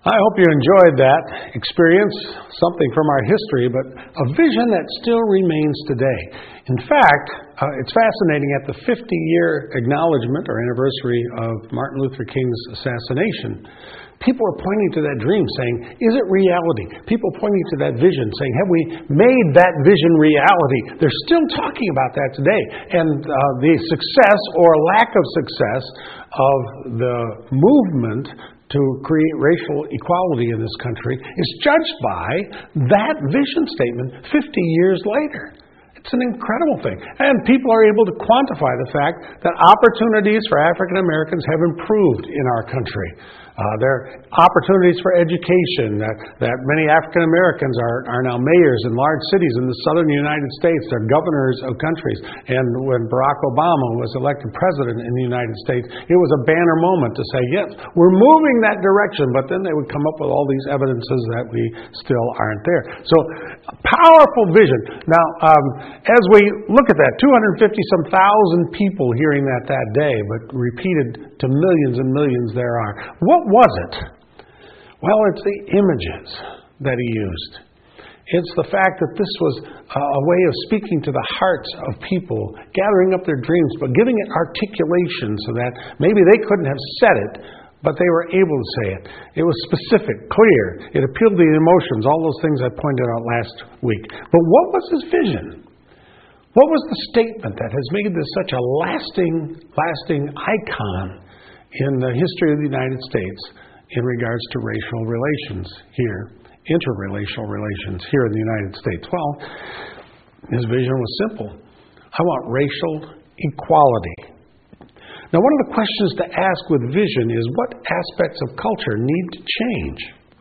I hope you enjoyed that experience, something from our history, but a vision that still remains today. In fact, it's fascinating, at the 50-year acknowledgement or anniversary of Martin Luther King's assassination, people are pointing to that dream saying, is it reality? People pointing to that vision saying, have we made that vision reality? They're still talking about that today. And the success or lack of success of the movement to create racial equality in this country is judged by that vision statement 50 years later. It's an incredible thing. And people are able to quantify the fact that opportunities for African Americans have improved in our country. There are opportunities for education, that many African Americans are now mayors in large cities in the southern United States. They're governors of countries. And when Barack Obama was elected president in the United States, it was a banner moment to say, yes, we're moving that direction. But then they would come up with all these evidences that we still aren't there. So, a powerful vision. Now, as we look at that, 250-some thousand people hearing that day, but repeated to millions and millions there are. What was it? Well, it's the images that he used. It's the fact that this was a way of speaking to the hearts of people, gathering up their dreams, but giving it articulation so that maybe they couldn't have said it, but they were able to say it. It was specific, clear. It appealed to the emotions, all those things I pointed out last week. But what was his vision? What was the statement that has made this such a lasting icon in the history of the United States in regards to racial relations here, interracial relations here in the United States? Well, his vision was simple. I want racial equality. Now, one of the questions to ask with vision is, what aspects of culture need to change?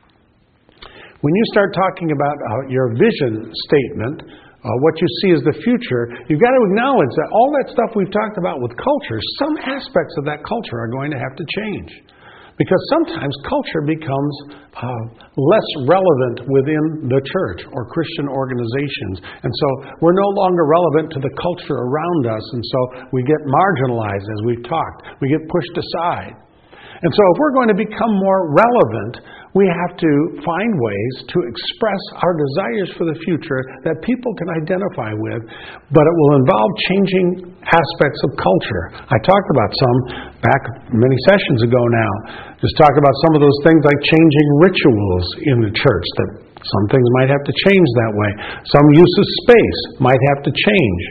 When you start talking about your vision statement, what you see as the future, you've got to acknowledge that all that stuff we've talked about with culture, some aspects of that culture are going to have to change. Because sometimes culture becomes less relevant within the church or Christian organizations. And so we're no longer relevant to the culture around us, and so we get marginalized, as we've talked. We get pushed aside. And so if we're going to become more relevant, we have to find ways to express our desires for the future that people can identify with, but it will involve changing aspects of culture. I talked about some back many sessions ago now. Just talk about some of those things like changing rituals in the church, that some things might have to change that way. Some use of space might have to change.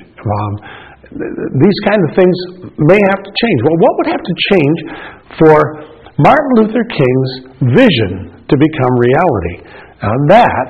These kind of things may have to change. Well, what would have to change for Martin Luther King's vision to become reality? That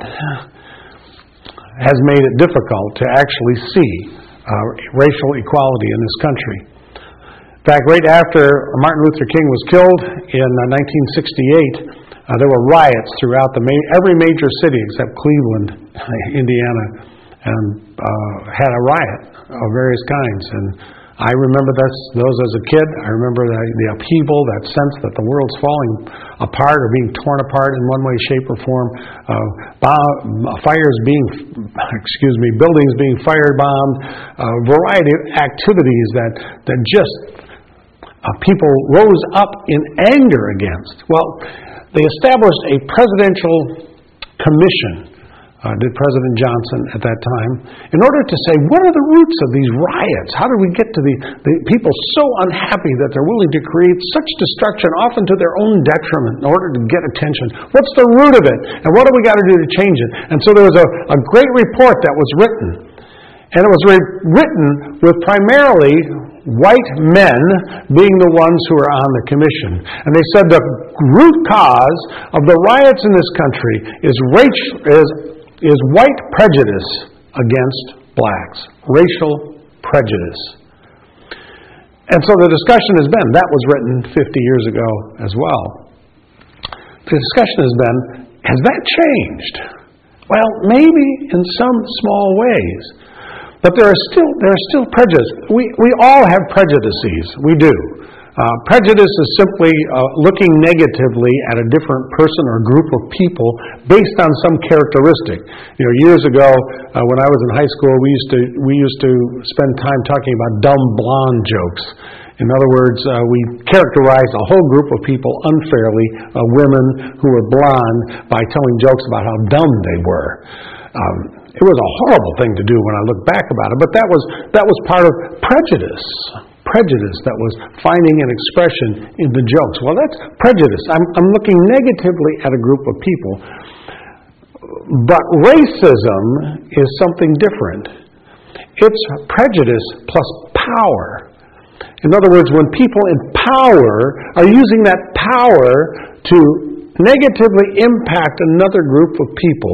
has made it difficult to actually see racial equality in this country. In fact, right after Martin Luther King was killed in 1968, there were riots throughout every major city except Cleveland, Indiana, and had a riot of various kinds. And I remember those as a kid. I remember the upheaval, that sense that the world's falling apart or being torn apart in one way, shape, or form. Buildings being firebombed, a variety of activities that just people rose up in anger against. Well, they established a presidential commission, did President Johnson at that time, in order to say, what are the roots of these riots? How did we get to the people so unhappy that they're willing to create such destruction, often to their own detriment, in order to get attention? What's the root of it? And what do we got to do to change it? And so there was a great report that was written. And it was written with primarily white men being the ones who are on the commission. And they said the root cause of the riots in this country is white prejudice against blacks. Racial prejudice. And so the discussion has been, that was written 50 years ago as well. The discussion has been, has that changed? Well, maybe in some small ways. But there are still prejudice. We all have prejudices. We do. Prejudice is simply looking negatively at a different person or group of people based on some characteristic. Years ago, when I was in high school, we used to spend time talking about dumb blonde jokes. In other words, we characterized a whole group of people unfairly, women who were blonde, by telling jokes about how dumb they were. It was a horrible thing to do when I look back about it, but that was part of prejudice. Prejudice that was finding an expression in the jokes. Well, that's prejudice. I'm looking negatively at a group of people. But racism is something different. It's prejudice plus power. In other words, when people in power are using that power to negatively impact another group of people,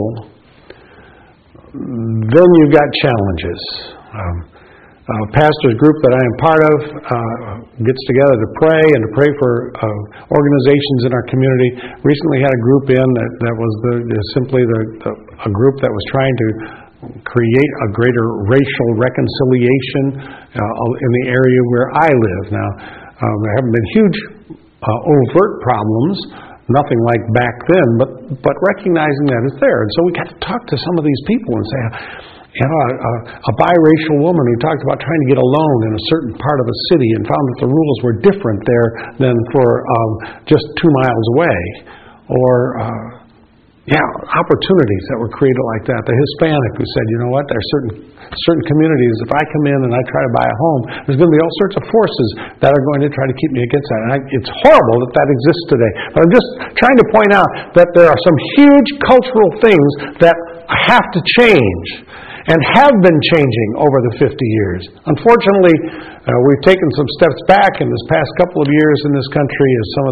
then you've got challenges. A pastor's group that I am part of gets together to pray and to pray for organizations in our community. Recently had a group in that was simply a group that was trying to create a greater racial reconciliation in the area where I live. Now, there haven't been huge overt problems, nothing like back then, but recognizing that it's there. And so we got to talk to some of these people and say, a biracial woman who talked about trying to get a loan in a certain part of a city and found that the rules were different there than for just 2 miles away. Or, opportunities that were created like that. The Hispanic who said, you know what, there are certain communities, if I come in and I try to buy a home, there's going to be all sorts of forces that are going to try to keep me against that. And it's horrible that exists today. But I'm just trying to point out that there are some huge cultural things that have to change and have been changing over the 50 years. Unfortunately, we've taken some steps back in this past couple of years in this country as some of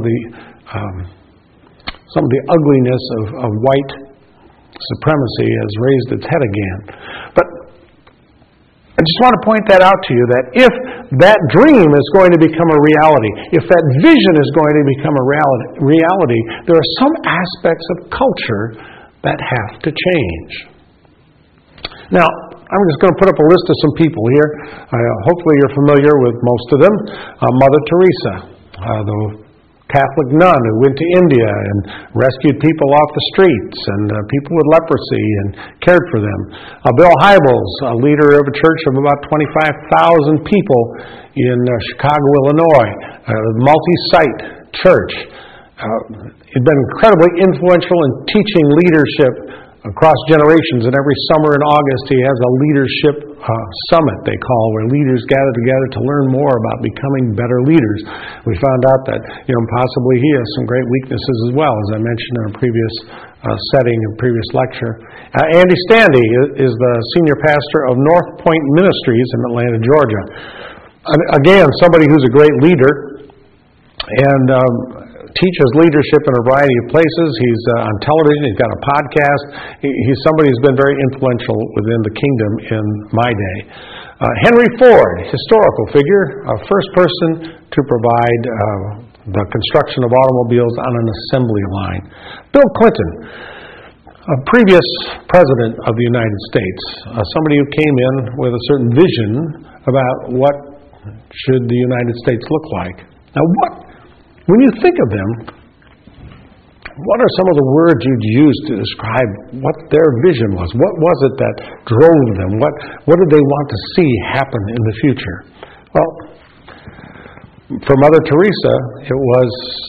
the ugliness of white supremacy has raised its head again. But I just want to point that out to you, that if that dream is going to become a reality, if that vision is going to become a reality, there are some aspects of culture that have to change. Now, I'm just going to put up a list of some people here. Hopefully you're familiar with most of them. Mother Teresa, the Catholic nun who went to India and rescued people off the streets and people with leprosy and cared for them. Bill Hybels, a leader of a church of about 25,000 people in Chicago, Illinois, a multi-site church. He'd been incredibly influential in teaching leadership across generations, and every summer in August he has a leadership summit, they call, where leaders gather together to learn more about becoming better leaders. We found out that possibly he has some great weaknesses as well, as I mentioned in a previous setting, a previous lecture. Andy Stanley is the senior pastor of North Point Ministries in Atlanta, Georgia. Again, somebody who's a great leader and teaches leadership in a variety of places. He's on television. He's got a podcast. He's somebody who's been very influential within the kingdom in my day. Henry Ford, historical figure, first person to provide the construction of automobiles on an assembly line. Bill Clinton, a previous president of the United States, somebody who came in with a certain vision about what should the United States look like. Now, when you think of them, what are some of the words you'd use to describe what their vision was? What was it that drove them? What did they want to see happen in the future? Well, for Mother Teresa, it was,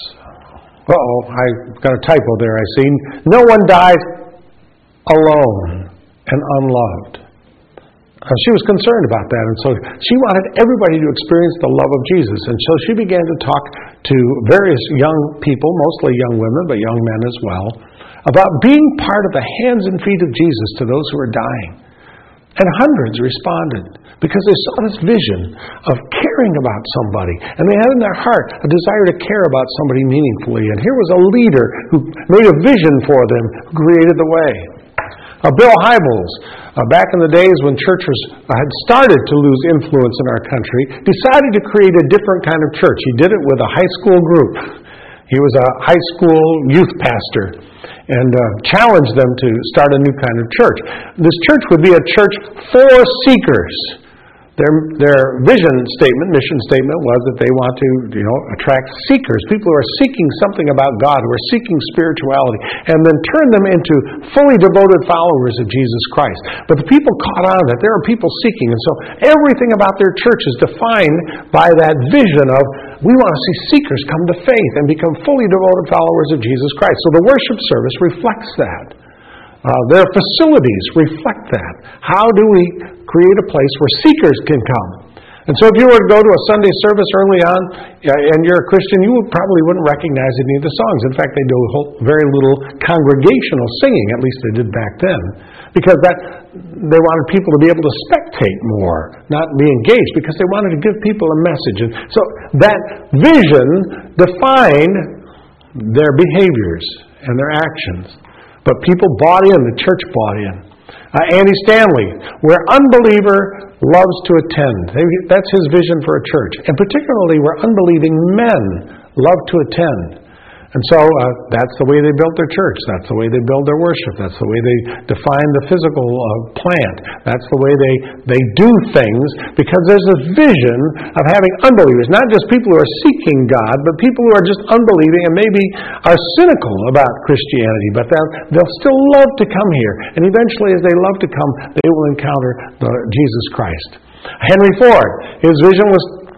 I got a typo there, I see. No one dies alone and unloved. She was concerned about that, and so she wanted everybody to experience the love of Jesus. And so she began to talk to various young people, mostly young women, but young men as well, about being part of the hands and feet of Jesus to those who are dying. And hundreds responded because they saw this vision of caring about somebody. And they had in their heart a desire to care about somebody meaningfully. And here was a leader who made a vision for them, who created the way. Bill Hybels, back in the days when churches had started to lose influence in our country, decided to create a different kind of church. He did it with a high school group. He was a high school youth pastor and challenged them to start a new kind of church. This church would be a church for seekers. Their vision statement, mission statement was that they want to, attract seekers, people who are seeking something about God, who are seeking spirituality, and then turn them into fully devoted followers of Jesus Christ. But the people caught on that there are people seeking, and so everything about their church is defined by that vision of, we want to see seekers come to faith and become fully devoted followers of Jesus Christ. So the worship service reflects that. Their facilities reflect that. How do we create a place where seekers can come? And so if you were to go to a Sunday service early on, and you're a Christian, you probably wouldn't recognize any of the songs. In fact, they do very little congregational singing, at least they did back then, because they wanted people to be able to spectate more, not be engaged, because they wanted to give people a message. And so that vision defined their behaviors and their actions. But people bought in, the church bought in. Andy Stanley, where unbeliever loves to attend. That's his vision for a church. And particularly where unbelieving men love to attend. And so that's the way they built their church. That's the way they build their worship. That's the way they define the physical plant. That's the way they do things, because there's a vision of having unbelievers. Not just people who are seeking God, but people who are just unbelieving and maybe are cynical about Christianity. But they'll still love to come here. And eventually, as they love to come, they will encounter Jesus Christ. Henry Ford, his vision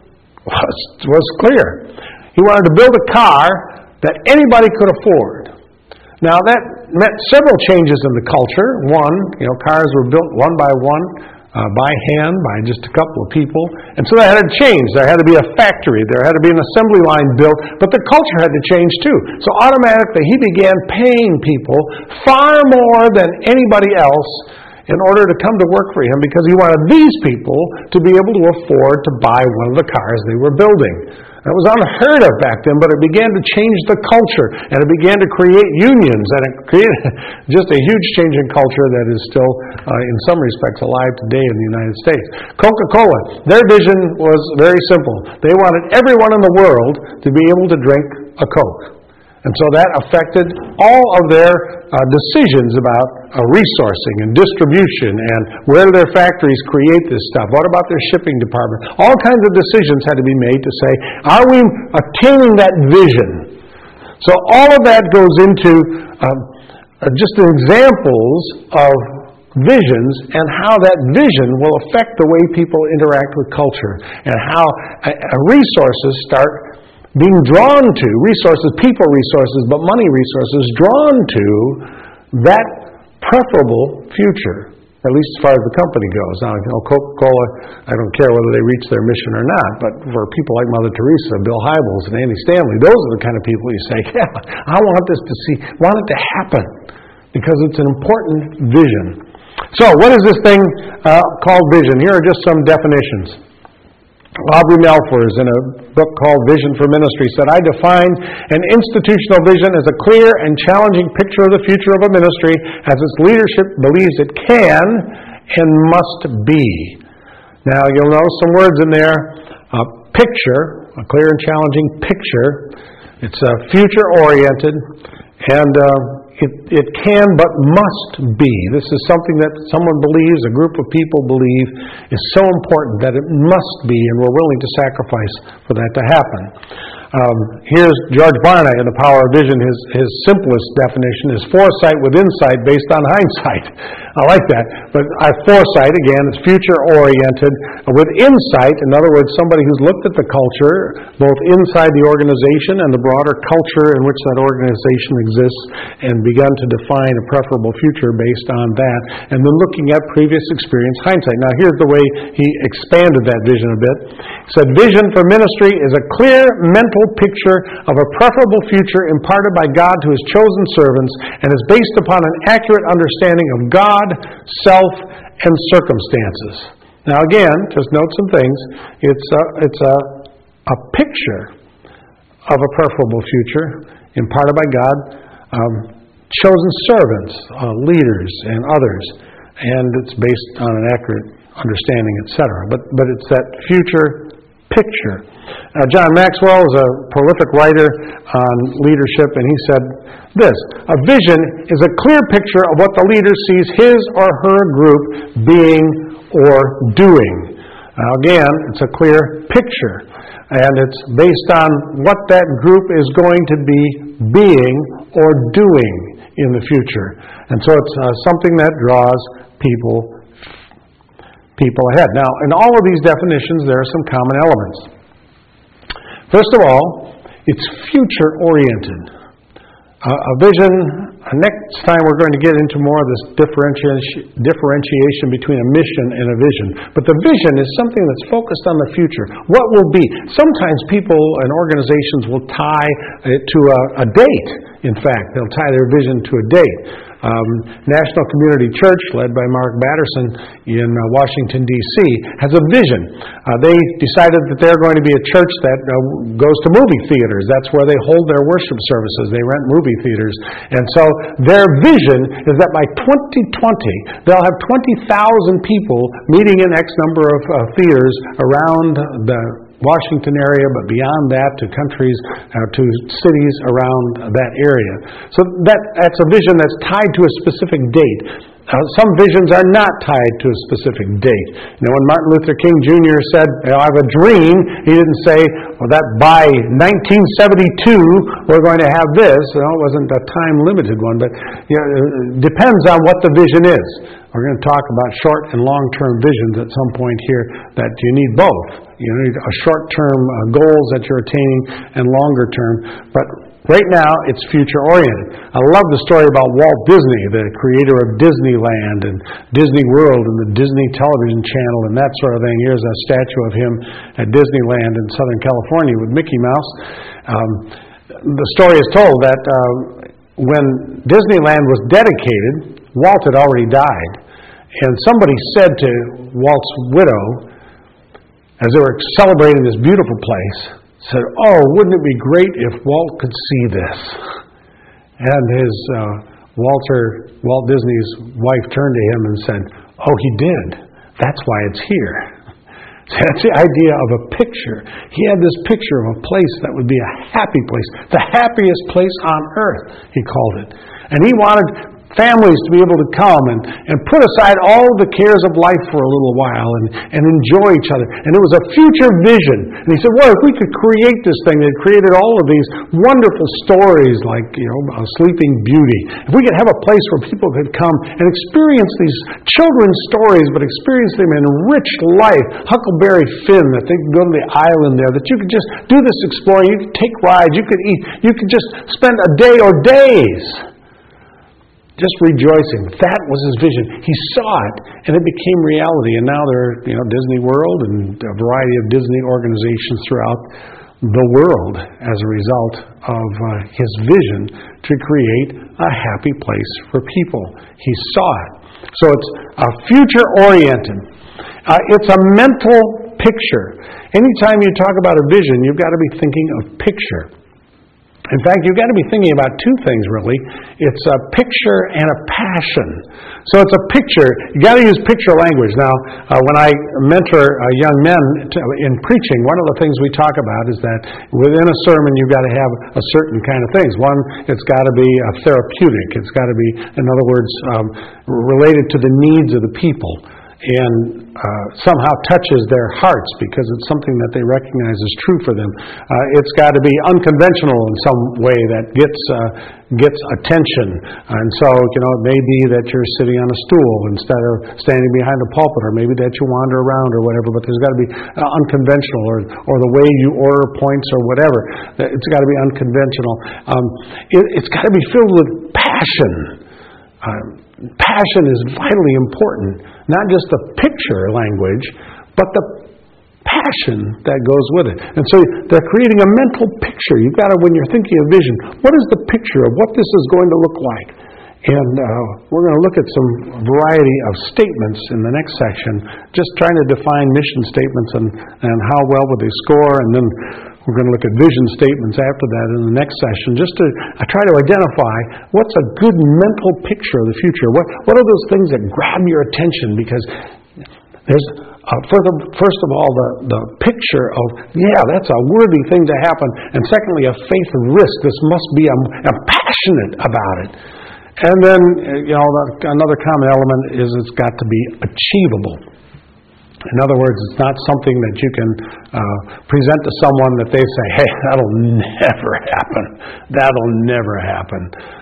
was clear. He wanted to build a car that anybody could afford. Now that meant several changes in the culture. One, cars were built one by one, by hand, by just a couple of people. And so that had to change. There had to be a factory. There had to be an assembly line built. But the culture had to change too. So automatically he began paying people far more than anybody else in order to come to work for him, because he wanted these people to be able to afford to buy one of the cars they were building. That was unheard of back then, but it began to change the culture, and it began to create unions, and it created just a huge change in culture that is still, in some respects, alive today in the United States. Coca-Cola, their vision was very simple. They wanted everyone in the world to be able to drink a Coke. And so that affected all of their decisions about resourcing and distribution and where do their factories create this stuff. What about their shipping department? All kinds of decisions had to be made to say, are we attaining that vision? So all of that goes into just examples of visions and how that vision will affect the way people interact with culture and how resources start being drawn to, people resources, but money resources, drawn to that preferable future, at least as far as the company goes. Now, Coca-Cola, I don't care whether they reach their mission or not, but for people like Mother Teresa, Bill Hybels, and Andy Stanley, those are the kind of people you say, I want it to happen, because it's an important vision. So, what is this thing called vision? Here are just some definitions. Aubrey Melfors, in a book called Vision for Ministry, said, I define an institutional vision as a clear and challenging picture of the future of a ministry as its leadership believes it can and must be. Now, you'll notice some words in there. Picture, a clear and challenging picture. It's future-oriented, and it can but must be. This is something that someone believes, a group of people believe, is so important that it must be, and we're willing to sacrifice for that to happen. Here's George Barna in The Power of Vision. His simplest definition is foresight with insight based on hindsight. I like that. But foresight, again, is future-oriented. With insight, in other words, somebody who's looked at the culture, both inside the organization and the broader culture in which that organization exists, and begun to define a preferable future based on that, and then looking at previous experience, hindsight. Now, here's the way he expanded that vision a bit. He said, vision for ministry is a clear mental picture of a preferable future imparted by God to His chosen servants and is based upon an accurate understanding of God, self, and circumstances. Now again, just note some things. It's a picture of a preferable future imparted by God, chosen servants, leaders, and others, and it's based on an accurate understanding, etc. But it's that future picture. John Maxwell is a prolific writer on leadership, and he said this: a vision is a clear picture of what the leader sees his or her group being or doing. Again, it's a clear picture, and it's based on what that group is going to be being or doing in the future. And so it's something that draws people ahead. Now, in all of these definitions, there are some common elements. First of all, it's future-oriented. A vision, next time we're going to get into more of this differentiation between a mission and a vision. But the vision is something that's focused on the future. What will be? Sometimes people and organizations will tie it to a date. In fact, they'll tie their vision to a date. National Community Church, led by Mark Batterson in Washington, D.C., has a vision. They decided that they're going to be a church that goes to movie theaters. That's where they hold their worship services. They rent movie theaters. And so their vision is that by 2020, they'll have 20,000 people meeting in X number of theaters around the Washington area, but beyond that to countries, to cities around that area. So that's a vision that's tied to a specific date. Some visions are not tied to a specific date. When Martin Luther King Jr. said, I have a dream, he didn't say, well, that by 1972 we're going to have this. It wasn't a time-limited one, but it depends on what the vision is. We're going to talk about short and long-term visions at some point here, that you need both. You need a short-term goals that you're attaining and longer-term. But right now, it's future-oriented. I love the story about Walt Disney, the creator of Disneyland and Disney World and the Disney Television Channel and that sort of thing. Here's a statue of him at Disneyland in Southern California with Mickey Mouse. The story is told that when Disneyland was dedicated, Walt had already died. And somebody said to Walt's widow, as they were celebrating this beautiful place, said, oh, wouldn't it be great if Walt could see this? And his Walt Disney's wife turned to him and said, oh, he did. That's why it's here. So that's the idea of a picture. He had this picture of a place that would be a happy place, the happiest place on earth, he called it. And he wanted families to be able to come and put aside all the cares of life for a little while and enjoy each other. And it was a future vision. And he said, well, if we could create this thing that created all of these wonderful stories like, Sleeping Beauty. If we could have a place where people could come and experience these children's stories, but experience them in rich life. Huckleberry Finn, that they could go to the island there, that you could just do this exploring, you could take rides, you could eat, you could just spend a day or days just rejoicing. That was his vision. He saw it, and it became reality. And now there are, Disney World and a variety of Disney organizations throughout the world as a result of his vision to create a happy place for people. He saw it. So it's future-oriented. It's a mental picture. Anytime you talk about a vision, you've got to be thinking of picture. In fact, you've got to be thinking about two things, really. It's a picture and a passion. So it's a picture. You've got to use picture language. Now, when I mentor young men in preaching, one of the things we talk about is that within a sermon, you've got to have a certain kind of things. One, it's got to be therapeutic. It's got to be, in other words, related to the needs of the people, and somehow touches their hearts because it's something that they recognize as true for them. It's got to be unconventional in some way that gets attention. And so, it may be that you're sitting on a stool instead of standing behind a pulpit, or maybe that you wander around or whatever, but there's got to be unconventional, or the way you order points or whatever. It's got to be unconventional. It's got to be filled with passion. Passion is vitally important. Not just the picture language, but the passion that goes with it. And so they're creating a mental picture. You've got to, when you're thinking of vision, what is the picture of what this is going to look like? And we're going to look at some variety of statements in the next section, just trying to define mission statements and how well would they score, and then we're going to look at vision statements after that in the next session, just to try to identify what's a good mental picture of the future. What are those things that grab your attention? Because there's, first of all, the picture of, that's a worthy thing to happen. And secondly, a faith of risk. This must be, I'm passionate about it. And then, another common element is it's got to be achievable. In other words, it's not something that you can present to someone that they say, hey, that'll never happen. That'll never happen.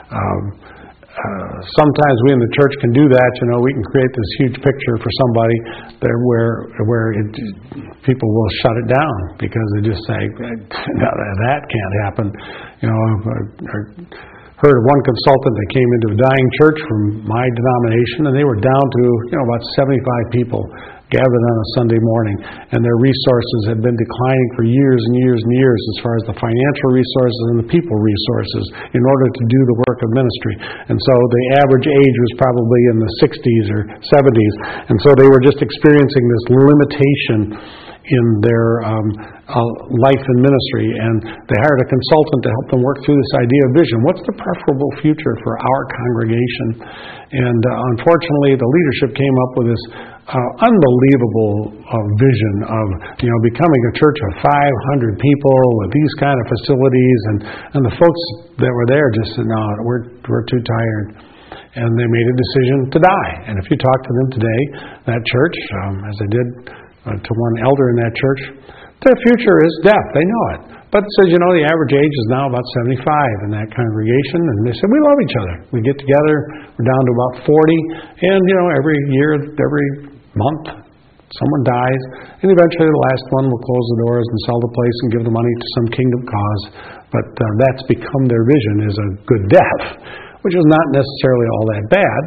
Sometimes we in the church can do that. We can create this huge picture for somebody there where people will shut it down because they just say, no, that can't happen. I heard of one consultant that came into a dying church from my denomination, and they were down to about 75 people gathered on a Sunday morning, and their resources had been declining for years and years and years as far as the financial resources and the people resources in order to do the work of ministry. And so the average age was probably in the 60s or 70s, and so they were just experiencing this limitation in their life and ministry, and they hired a consultant to help them work through this idea of vision. What's the preferable future for our congregation? And unfortunately, the leadership came up with this unbelievable vision of becoming a church of 500 people with these kind of facilities, and the folks that were there just said, no, we're too tired. And they made a decision to die. And if you talk to them today, that church, as I did to one elder in that church, their future is death. They know it. But it says, the average age is now about 75 in that congregation. And they said, we love each other. We get together. We're down to about 40. And, every year, every month, someone dies. And eventually the last one will close the doors and sell the place and give the money to some kingdom cause. But that's become their vision, is a good death, which is not necessarily all that bad.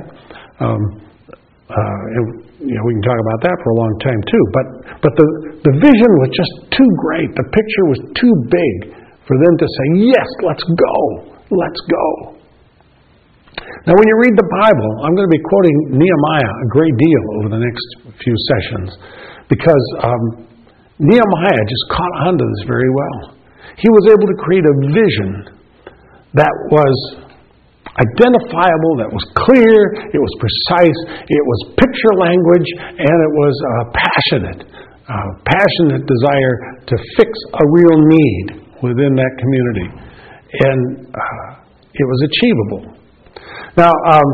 We can talk about that for a long time too. But the vision was just too great. The picture was too big for them to say, yes, let's go. Let's go. Now, when you read the Bible, I'm going to be quoting Nehemiah a great deal over the next few sessions because Nehemiah just caught on to this very well. He was able to create a vision that was identifiable, that was clear, it was precise, it was picture language, and it was passionate desire to fix a real need within that community. And it was achievable. Now,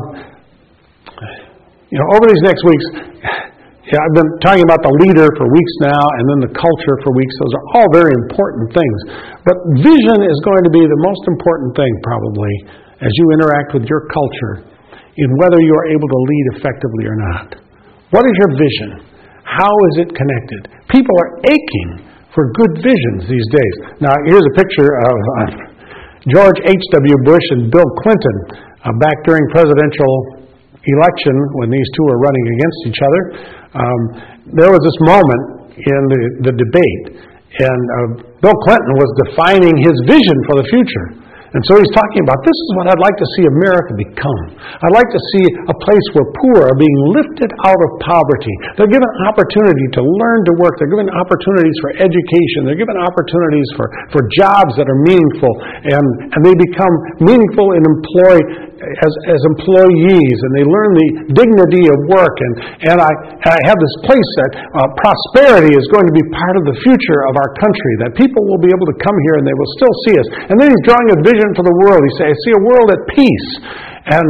over these next weeks, I've been talking about the leader for weeks now, and then the culture for weeks. Those are all very important things. But vision is going to be the most important thing, probably, as you interact with your culture in whether you are able to lead effectively or not. What is your vision? How is it connected? People are aching for good visions these days. Now, here's a picture of George H.W. Bush and Bill Clinton back during presidential election when these two were running against each other. There was this moment in the debate, and Bill Clinton was defining his vision for the future. And so he's talking about, this is what I'd like to see America become. I'd like to see a place where poor are being lifted out of poverty. They're given opportunity to learn to work. They're given opportunities for education. They're given opportunities for jobs that are meaningful. And they become meaningful in as employees, and they learn the dignity of work. And I have this place that prosperity is going to be part of the future of our country, that people will be able to come here and they will still see us. And then he's drawing a vision for the world. He says, I see a world at peace. And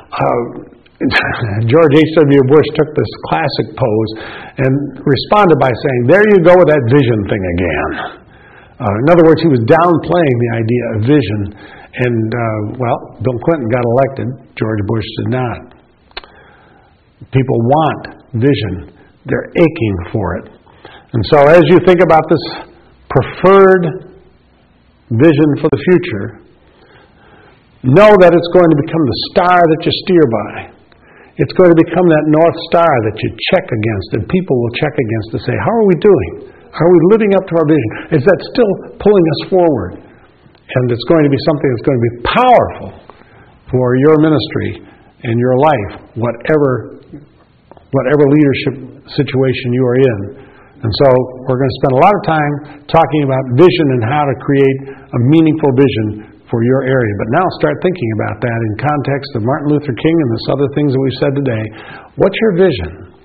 George H.W. Bush took this classic pose and responded by saying, there you go with that vision thing again. In other words, he was downplaying the idea of vision. And, Bill Clinton got elected. George Bush did not. People want vision. They're aching for it. And so as you think about this preferred vision for the future, know that it's going to become the star that you steer by. It's going to become that North Star that you check against, and people will check against to say, how are we doing? Are we living up to our vision? Is that still pulling us forward? And it's going to be something that's going to be powerful for your ministry and your life, whatever leadership situation you are in. And so we're going to spend a lot of time talking about vision and how to create a meaningful vision for your area. But now start thinking about that in context of Martin Luther King and the other things that we've said today. What's your vision?